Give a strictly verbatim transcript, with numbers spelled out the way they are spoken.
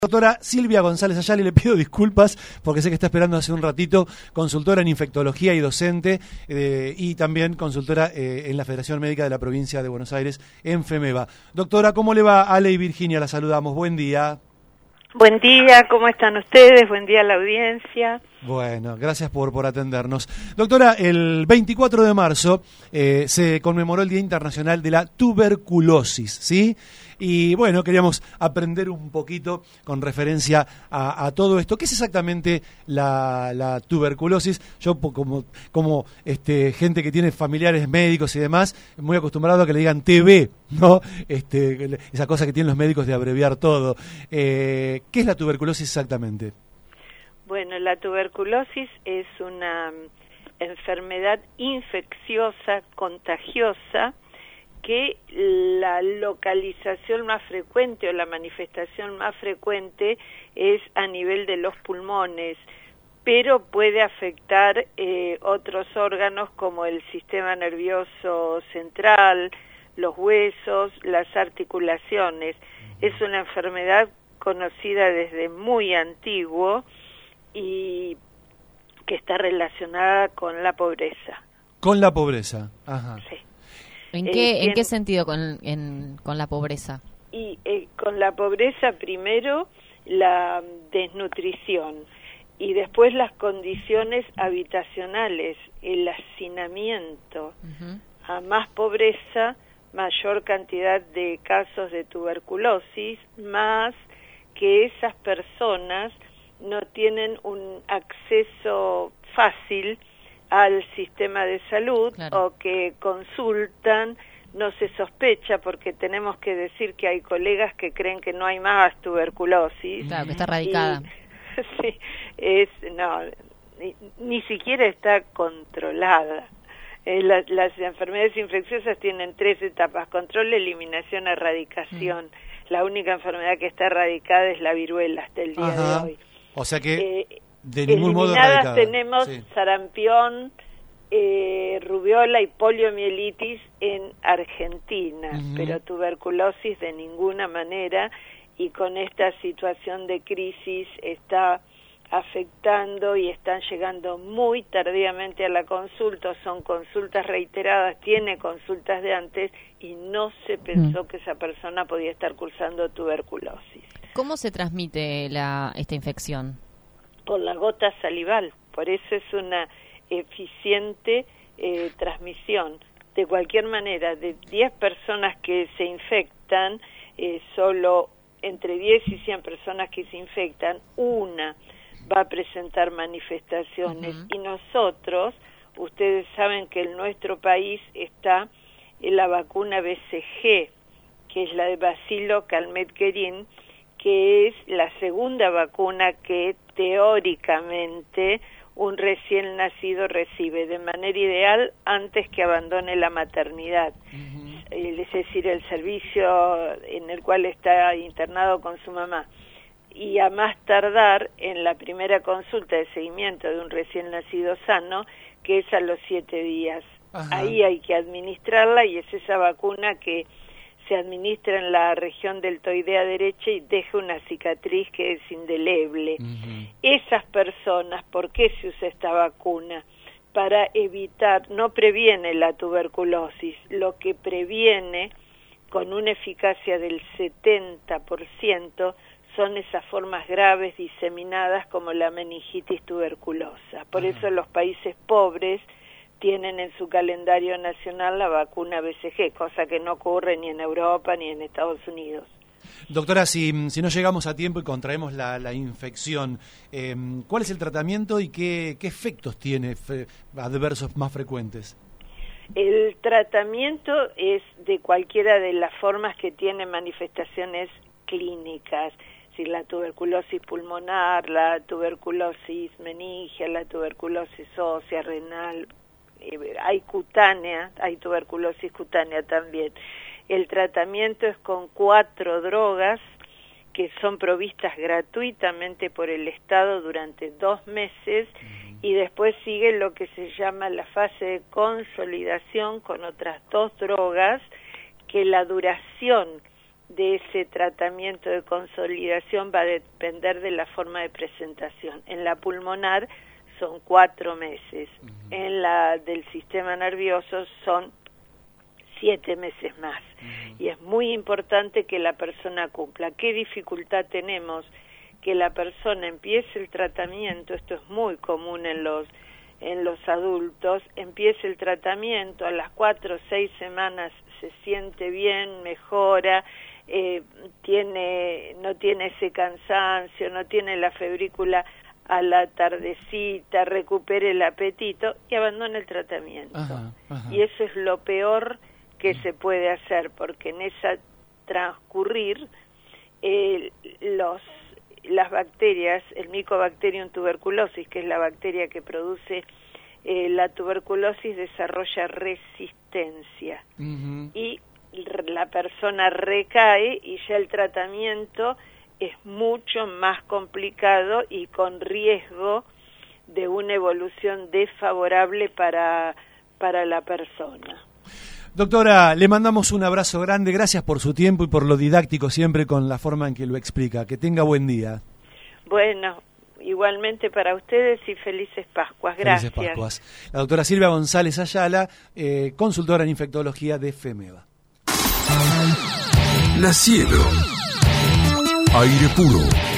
Doctora Silvia González Ayala, y le pido disculpas porque sé que está esperando hace un ratito, consultora en infectología y docente, eh, y también consultora eh, en la Federación Médica de la Provincia de Buenos Aires, en FEMEVA. Doctora, ¿cómo le va? Ale y Virginia, la saludamos. Buen día. Buen día, ¿cómo están ustedes? Buen día a la audiencia. Bueno, gracias por, por atendernos. Doctora, el veinticuatro de marzo eh, se conmemoró el Día Internacional de la Tuberculosis, ¿sí? Y bueno, queríamos aprender un poquito con referencia a, a todo esto. ¿Qué es exactamente la, la tuberculosis? Yo como, como este, gente que tiene familiares médicos y demás, muy acostumbrado a que le digan T B, ¿no? Este, esa cosa que tienen los médicos de abreviar todo. Eh, ¿Qué es la tuberculosis exactamente? Bueno, la tuberculosis es una enfermedad infecciosa, contagiosa, que la localización más frecuente o la manifestación más frecuente es a nivel de los pulmones, pero puede afectar eh, otros órganos como el sistema nervioso central, los huesos, las articulaciones. Es una enfermedad conocida desde muy antiguo y que está relacionada con la pobreza. Con la pobreza, ajá. Sí. ¿En qué, eh, ¿en qué sentido con, en, con la pobreza? Y eh, con la pobreza primero la desnutrición y después las condiciones habitacionales, el hacinamiento. Uh-huh. A más pobreza, mayor cantidad de casos de tuberculosis, más que esas personas no tienen un acceso fácil al sistema de salud, claro, o que consultan, no se sospecha, porque tenemos que decir que hay colegas que creen que no hay más tuberculosis. Claro, que está erradicada. Y, sí, es, no, ni, ni siquiera está controlada. Eh, la, las enfermedades infecciosas tienen tres etapas: control, eliminación, erradicación. Mm. La única enfermedad que está erradicada es la viruela hasta el día Ajá. de hoy. O sea que... Eh, de ningún modo Eliminadas tenemos sí. sarampión, eh, rubiola y poliomielitis en Argentina, uh-huh. pero tuberculosis de ninguna manera, y con esta situación de crisis está afectando y están llegando muy tardíamente a la consulta, son consultas reiteradas, tiene consultas de antes y no se pensó uh-huh. que esa persona podía estar cursando tuberculosis. ¿Cómo se transmite la, esta infección? Por la gota salival, por eso es una eficiente eh, transmisión. De cualquier manera, de diez personas que se infectan, eh, solo entre diez y cien personas que se infectan, una va a presentar manifestaciones. Uh-huh. Y nosotros, ustedes saben que en nuestro país está eh, la vacuna B C G, que es la de Bacilo Calmette-Guerin, que es la segunda vacuna que teóricamente un recién nacido recibe de manera ideal antes que abandone la maternidad, uh-huh. es decir, el servicio en el cual está internado con su mamá, y a más tardar en la primera consulta de seguimiento de un recién nacido sano, que es a los siete días. Ajá. Ahí hay que administrarla, y es esa vacuna que se administra en la región deltoidea derecha y deja una cicatriz que es indeleble. Uh-huh. Esas personas, ¿por qué se usa esta vacuna? Para evitar, no previene la tuberculosis, lo que previene con una eficacia del setenta por ciento son esas formas graves diseminadas como la meningitis tuberculosa. Por uh-huh. eso los países pobres tienen en su calendario nacional la vacuna B C G, cosa que no ocurre ni en Europa ni en Estados Unidos. Doctora, si, si no llegamos a tiempo y contraemos la, la infección, eh, ¿cuál es el tratamiento y qué, qué efectos tiene fe, adversos más frecuentes? El tratamiento es de cualquiera de las formas que tiene manifestaciones clínicas, es decir, la tuberculosis pulmonar, la tuberculosis meningia, la tuberculosis ósea, renal. Hay cutánea, hay tuberculosis cutánea también. El tratamiento es con cuatro drogas que son provistas gratuitamente por el Estado durante dos meses uh-huh. y después sigue lo que se llama la fase de consolidación con otras dos drogas, que la duración de ese tratamiento de consolidación va a depender de la forma de presentación. En la pulmonar son cuatro meses, uh-huh. en la del sistema nervioso son siete meses más. Uh-huh. Y es muy importante que la persona cumpla. ¿Qué dificultad tenemos? Que la persona empiece el tratamiento, esto es muy común en los en los adultos, empiece el tratamiento, a las cuatro o seis semanas se siente bien, mejora, eh, tiene no tiene ese cansancio, no tiene la febrícula a la tardecita, recupere el apetito y abandona el tratamiento. Ajá, ajá. Y eso es lo peor que se puede hacer, porque en esa transcurrir eh, los las bacterias, el Mycobacterium tuberculosis, que es la bacteria que produce eh, la tuberculosis, desarrolla resistencia. Uh-huh. Y la persona recae y ya el tratamiento es mucho más complicado y con riesgo de una evolución desfavorable para, para la persona. Doctora, le mandamos un abrazo grande, gracias por su tiempo y por lo didáctico siempre con la forma en que lo explica. Que tenga buen día. Bueno, igualmente para ustedes y felices Pascuas. Gracias. Felices Pascuas. La doctora Silvia González Ayala, eh, consultora en infectología de FEMEVA. La Cielo. Aire puro.